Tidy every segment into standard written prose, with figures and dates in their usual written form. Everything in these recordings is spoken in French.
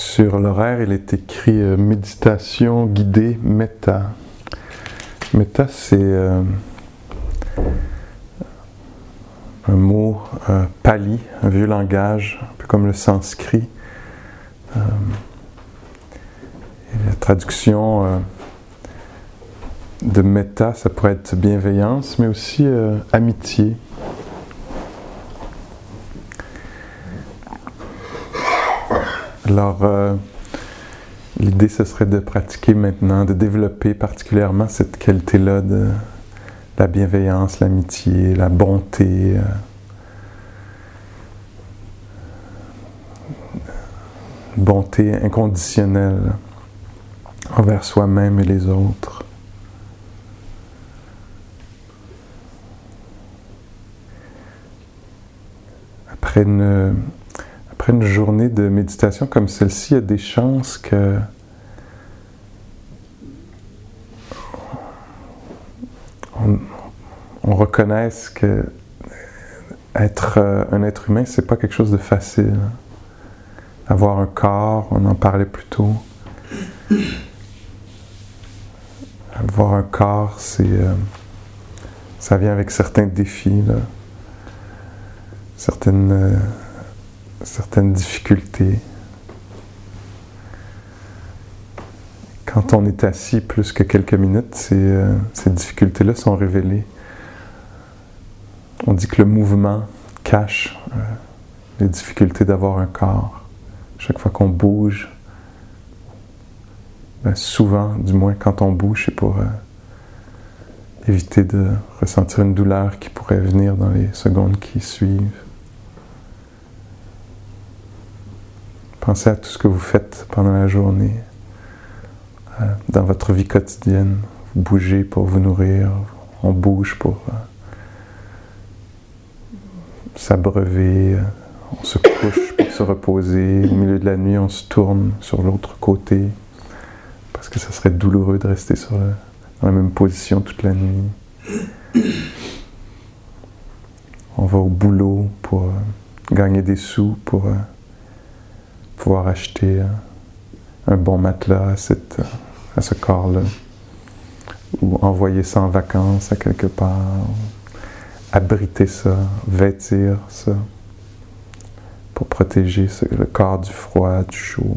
Sur l'horaire, il est écrit méditation guidée Metta. Metta, c'est un mot pali, un vieux langage, un peu comme le sanskrit. Et la traduction de Metta, ça pourrait être bienveillance, mais aussi amitié. Alors, l'idée, ce serait de pratiquer maintenant, de développer particulièrement cette qualité-là de la bienveillance, l'amitié, la bonté, bonté inconditionnelle envers soi-même et les autres. Après une journée de méditation comme celle-ci, il y a des chances que on reconnaisse que être un être humain, c'est pas quelque chose de facile. Avoir un corps, on en parlait plus tôt. Avoir un corps, ça vient avec certains défis, là. Certaines difficultés. Quand on est assis plus que quelques minutes, ces difficultés-là sont révélées. On dit que le mouvement cache les difficultés d'avoir un corps. Chaque fois qu'on bouge, souvent, du moins quand on bouge, c'est pour éviter de ressentir une douleur qui pourrait venir dans les secondes qui suivent. Pensez à tout ce que vous faites pendant la journée, dans votre vie quotidienne. Vous bougez pour vous nourrir, on bouge pour s'abreuver, on se couche pour se reposer. Au milieu de la nuit, on se tourne sur l'autre côté, parce que ça serait douloureux de rester dans la même position toute la nuit. On va au boulot pour gagner des sous, pour pouvoir acheter un bon matelas à ce corps-là, ou envoyer ça en vacances à quelque part, abriter ça, vêtir ça, pour protéger le corps du froid, du chaud.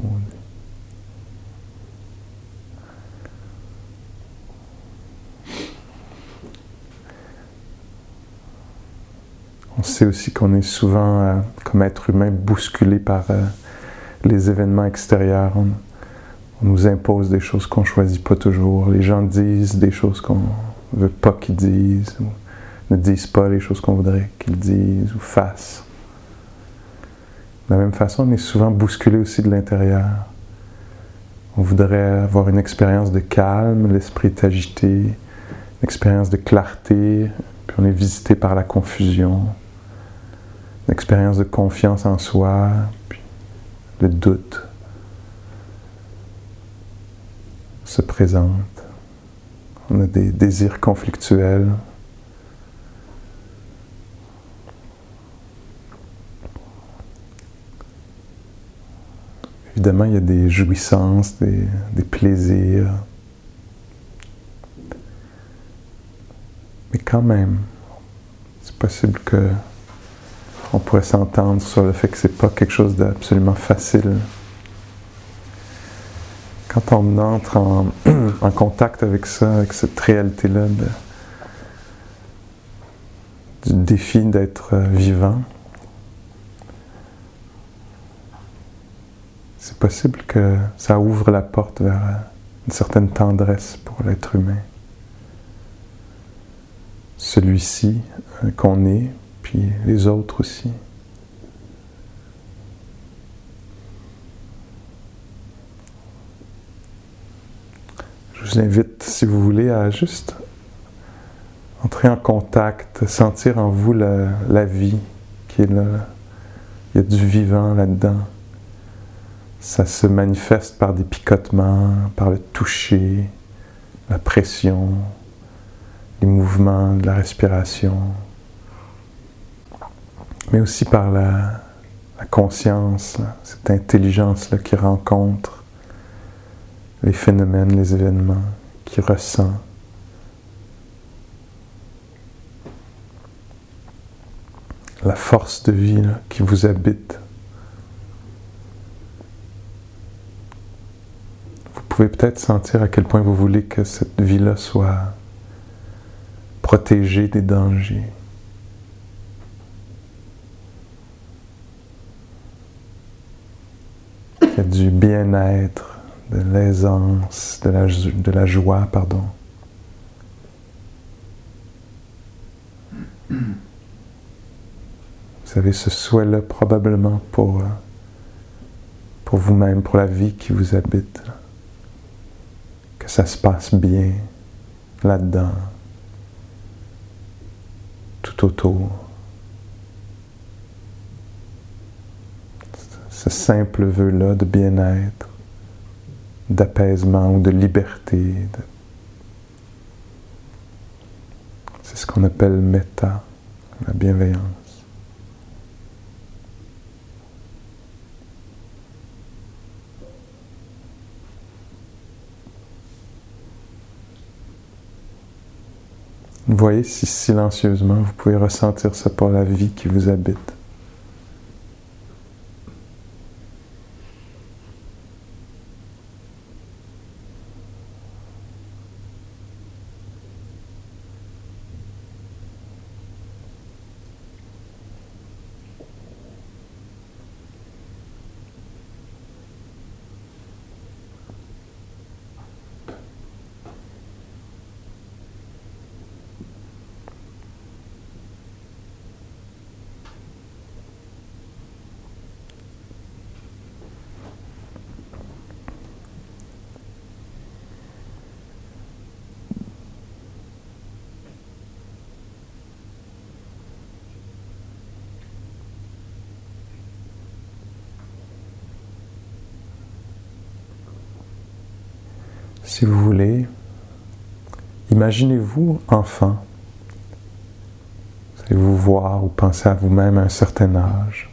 On sait aussi qu'on est souvent, comme être humain, bousculé par les événements extérieurs. On nous impose des choses qu'on ne choisit pas toujours. Les gens disent des choses qu'on ne veut pas qu'ils disent, ou ne disent pas les choses qu'on voudrait qu'ils disent ou fassent. De la même façon, on est souvent bousculé aussi de l'intérieur. On voudrait avoir une expérience de calme, l'esprit est agité, une expérience de clarté, puis on est visité par la confusion, une expérience de confiance en soi, puis le doute se présente. On a des désirs conflictuels. Évidemment, il y a des jouissances, des plaisirs. Mais quand même, c'est possible qu'on pourrait s'entendre sur le fait que c'est pas quelque chose d'absolument facile. Quand on entre en contact avec ça, avec cette réalité-là du défi d'être vivant, c'est possible que ça ouvre la porte vers une certaine tendresse pour l'être humain. Celui-ci qu'on est, puis les autres aussi. Je vous invite, si vous voulez, à juste entrer en contact, sentir en vous la vie qui est là. Il y a du vivant là-dedans. Ça se manifeste par des picotements, par le toucher, la pression, les mouvements de la respiration, mais aussi par la la conscience, là, cette intelligence-là qui rencontre les phénomènes, les événements, qui ressent. La force de vie là, qui vous habite. Vous pouvez peut-être sentir à quel point vous voulez que cette vie-là soit protégée des dangers. Qu'il y a du bien-être, de l'aisance, de la joie, pardon. Vous avez ce souhait-là probablement pour vous-même, pour la vie qui vous habite. Que ça se passe bien là-dedans, tout autour. Ce simple vœu-là de bien-être, d'apaisement ou de liberté. C'est ce qu'on appelle metta, la bienveillance. Vous voyez si silencieusement vous pouvez ressentir ça pour la vie qui vous habite. Si vous voulez, imaginez-vous enfant. Vous allez vous voir ou penser à vous-même à un certain âge.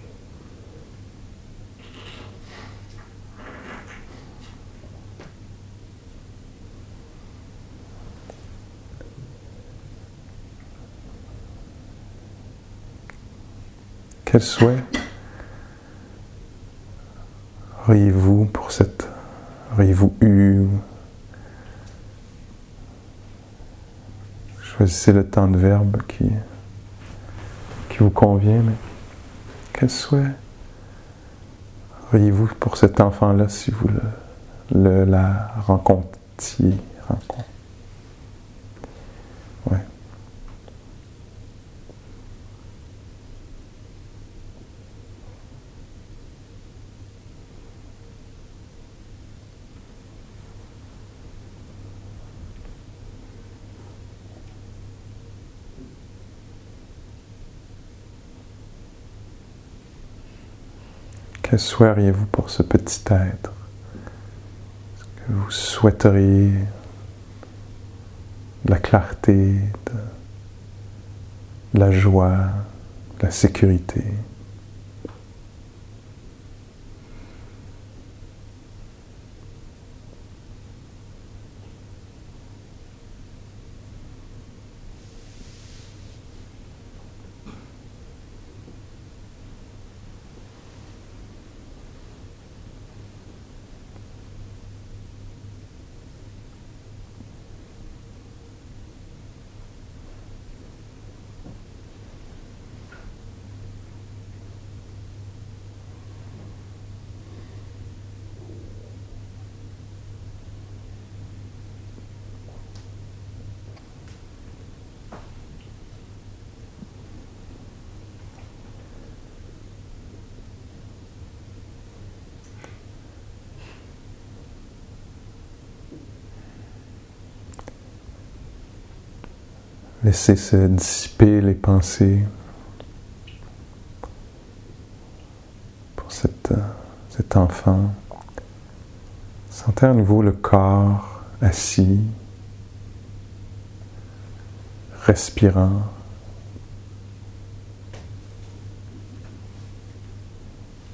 Quel souhait auriez-vous pour cette... auriez-vous eu? Choisissez le temps de verbe qui vous convient, mais quel souhait auriez-vous pour cet enfant-là si vous la rencontriez? Ouais. Quel souhait auriez-vous pour ce petit être? Est-ce que vous souhaiteriez de la clarté, de la joie, de la sécurité? Laissez se dissiper les pensées pour cet enfant. Sentez à nouveau le corps assis, respirant.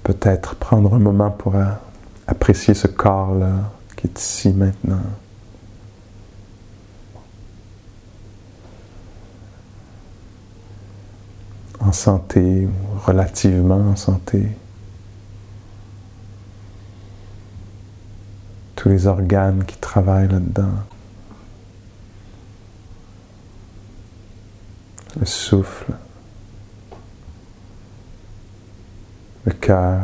peut-être prendre un moment pour apprécier ce corps-là qui est ici maintenant. En santé ou relativement en santé. Tous les organes qui travaillent là-dedans. Le souffle, le cœur,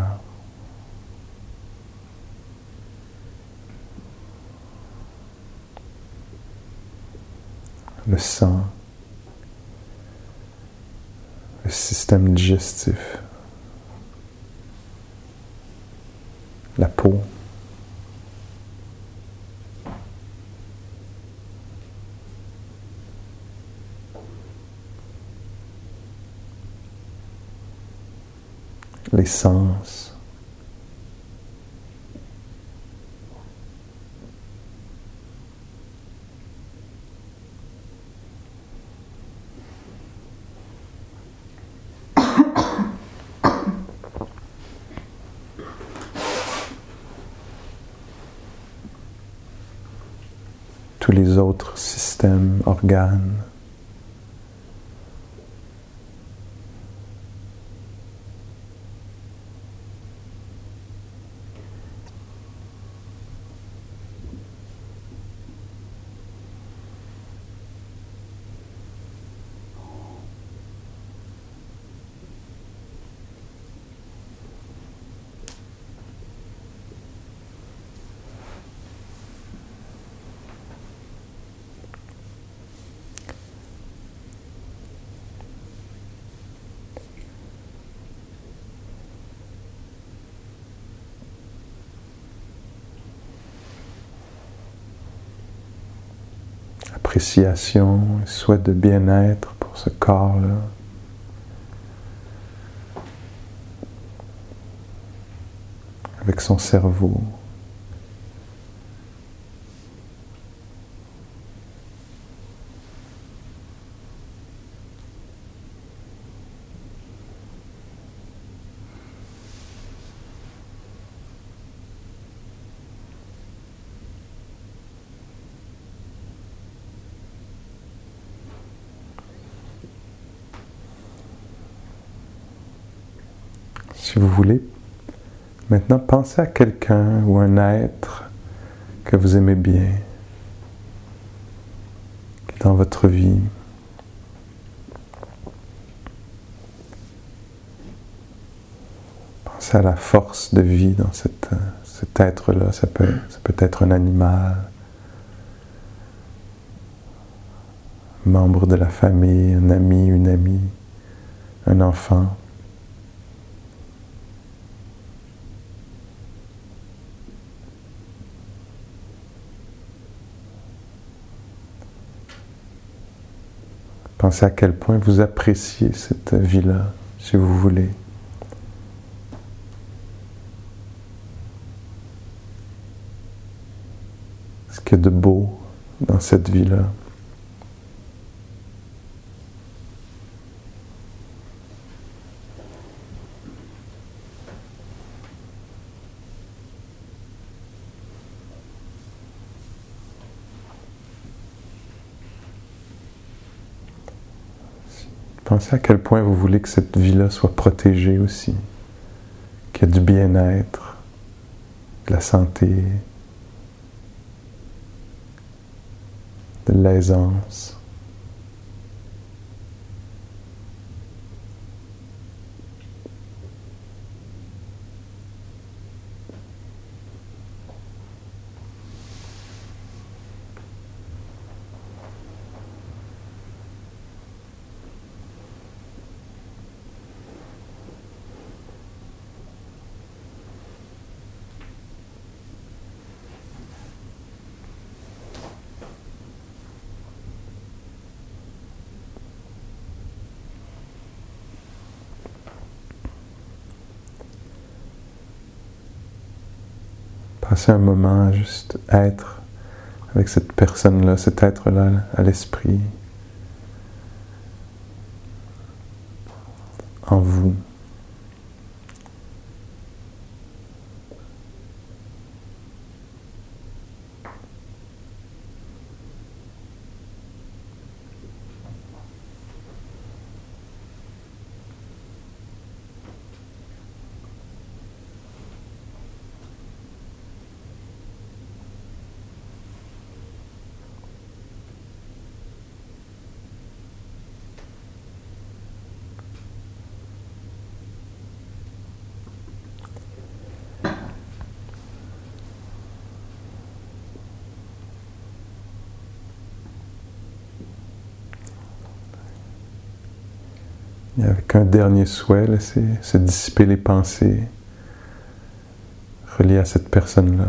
le sang, le système digestif, la peau. Les sens. Tous les autres systèmes, organes. Appréciation, souhait de bien-être pour ce corps-là. Avec son cerveau. Si vous voulez, maintenant pensez à quelqu'un ou un être que vous aimez bien, qui est dans votre vie. Pensez à la force de vie dans cet être-là. Ça peut être un animal, un membre de la famille, un ami, une amie, un enfant. Pensez à quel point vous appréciez cette vie-là, si vous voulez. Ce qu'il y a de beau dans cette vie-là. Pensez à quel point vous voulez que cette vie-là soit protégée aussi, qu'il y ait du bien-être, de la santé, de l'aisance. Passez un moment à juste être avec cette personne-là, cet être-là à l'esprit, en vous. Et avec un dernier souhait, laissez se dissiper les pensées reliées à cette personne-là.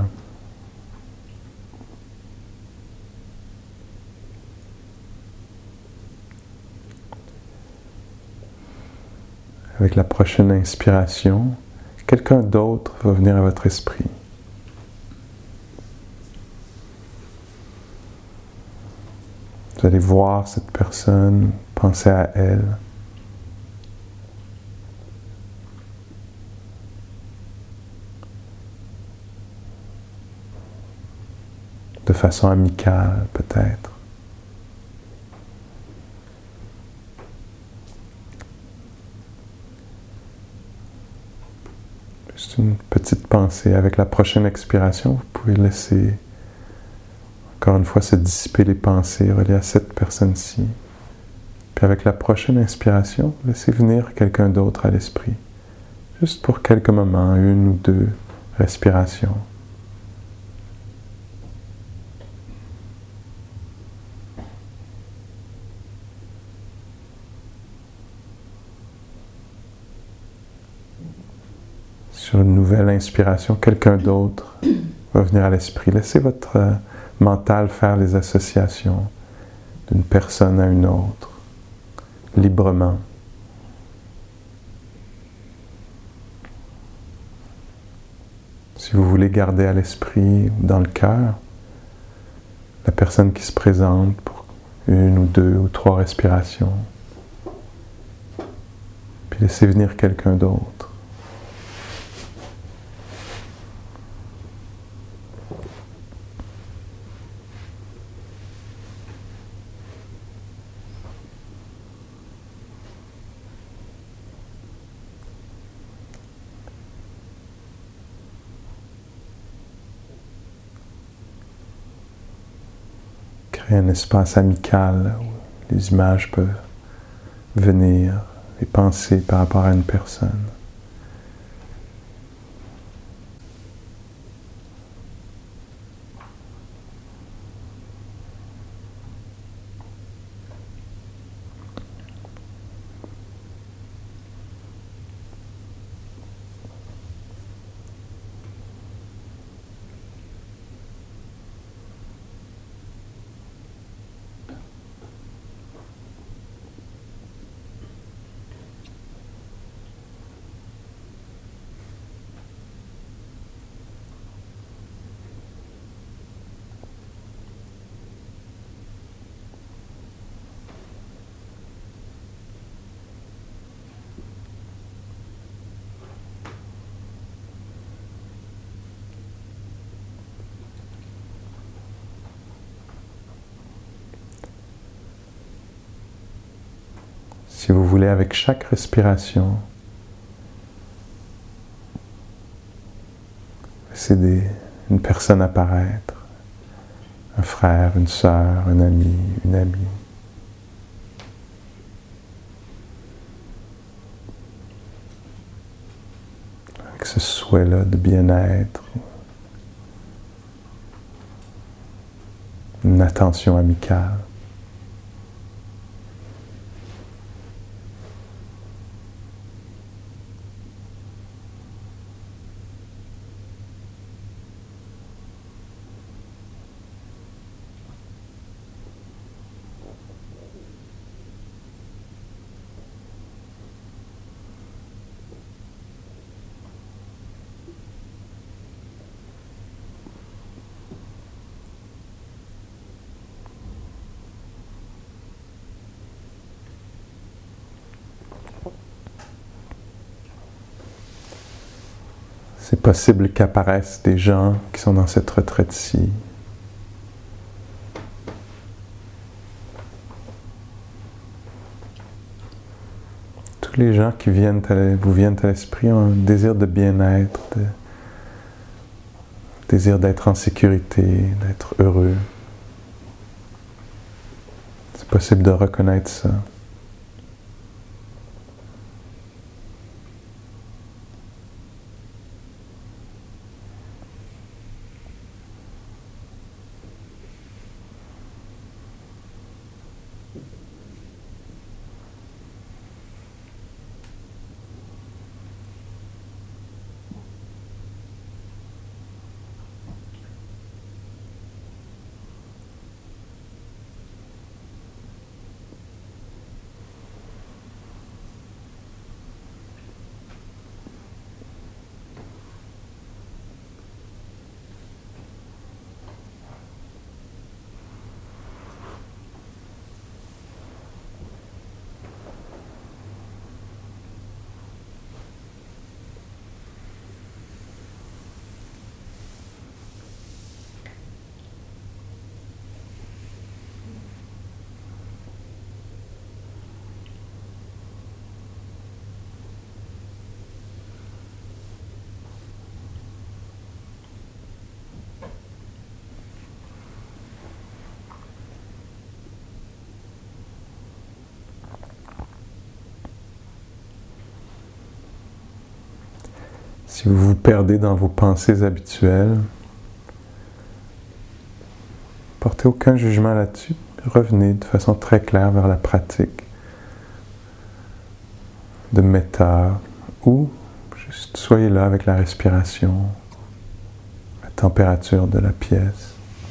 Avec la prochaine inspiration, quelqu'un d'autre va venir à votre esprit. Vous allez voir cette personne, penser à elle. De façon amicale, peut-être. Juste une petite pensée. Avec la prochaine expiration, vous pouvez laisser, encore une fois, se dissiper les pensées reliées à cette personne-ci. Puis avec la prochaine inspiration, laissez venir quelqu'un d'autre à l'esprit. Juste pour quelques moments, 1 ou 2 respirations. Sur une nouvelle inspiration, quelqu'un d'autre va venir à l'esprit. Laissez votre mental faire les associations d'une personne à une autre, librement. Si vous voulez garder à l'esprit ou dans le cœur la personne qui se présente pour 1 ou 2 ou 3 respirations, puis laissez venir quelqu'un d'autre. Créer un espace amical où les images peuvent venir, les pensées par rapport à une personne. Si vous voulez, avec chaque respiration, laissez une personne apparaître, un frère, une sœur, un ami, une amie. Avec ce souhait-là de bien-être, une attention amicale. C'est possible qu'apparaissent des gens qui sont dans cette retraite-ci. Tous les gens qui vous viennent à l'esprit ont un désir de bien-être, désir d'être en sécurité, d'être heureux. C'est possible de reconnaître ça. Si vous vous perdez dans vos pensées habituelles, portez aucun jugement là-dessus. Revenez de façon très claire vers la pratique de metta ou juste soyez là avec la respiration, la température de la pièce.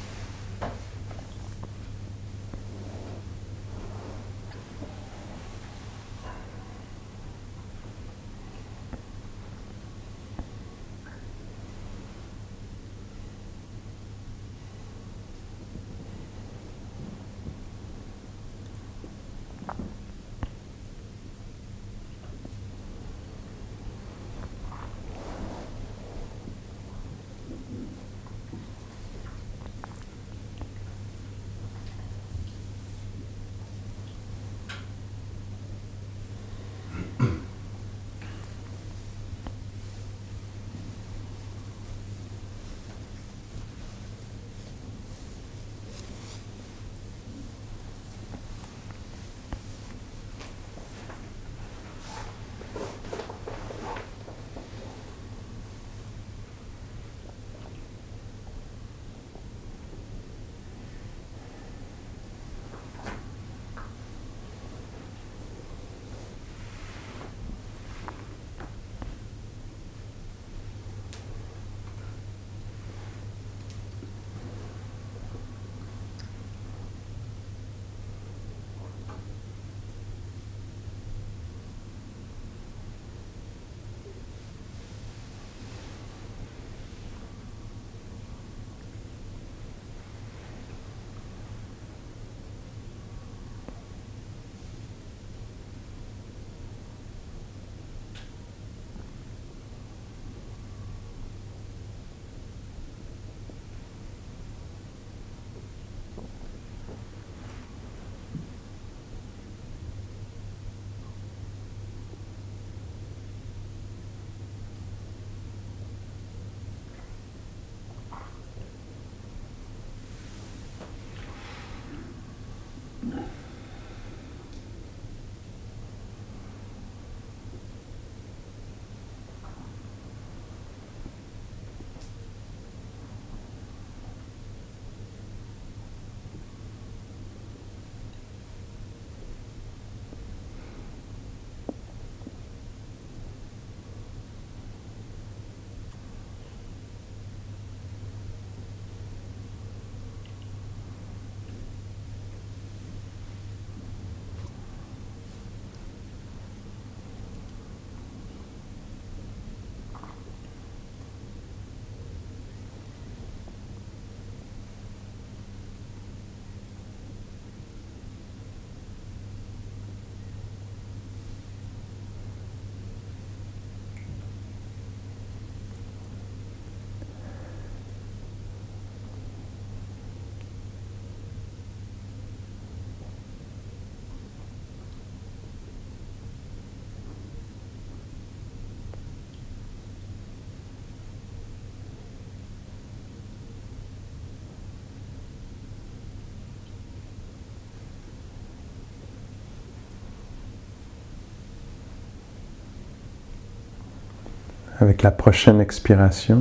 Avec la prochaine expiration,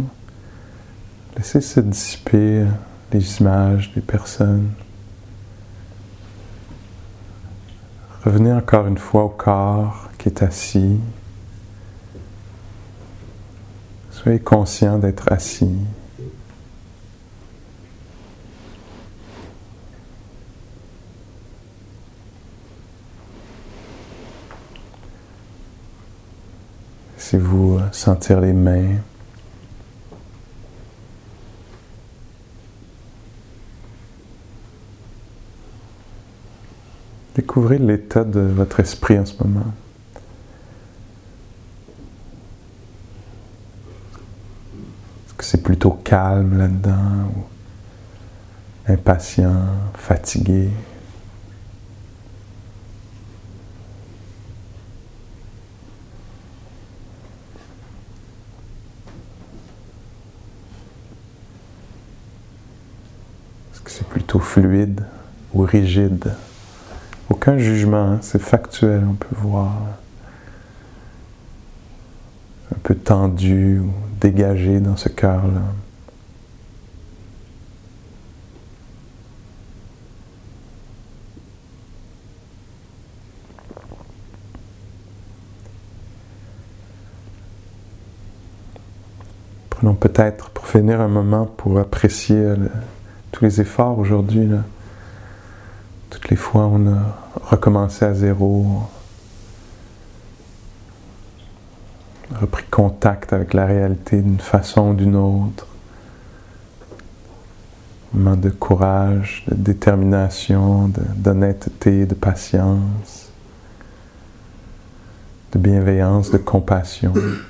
laissez se dissiper les images, les personnes. Revenez encore une fois au corps qui est assis. Soyez conscient d'être assis. Laissez-vous sentir les mains. Découvrez l'état de votre esprit en ce moment. Est-ce que c'est plutôt calme là-dedans ou impatient, fatigué? Est-ce que c'est plutôt fluide ou rigide? Aucun jugement, hein, c'est factuel, on peut voir. un peu tendu ou dégagé dans ce cœur-là. Prenons peut-être pour finir un moment pour apprécier tous les efforts aujourd'hui. Toutes les fois où on a recommencé à zéro, repris contact avec la réalité d'une façon ou d'une autre. Un moment de courage, de détermination, d'honnêteté, de patience, de bienveillance, de compassion.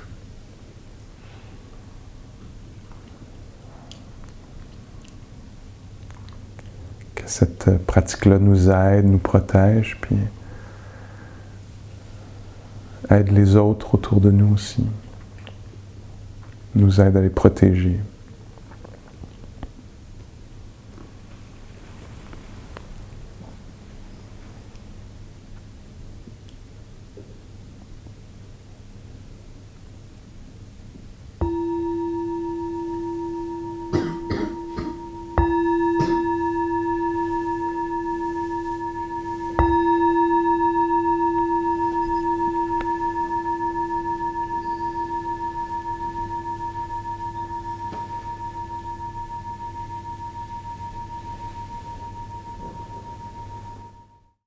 Que cette pratique-là nous aide, nous protège, puis aide les autres autour de nous aussi. Nous aide à les protéger.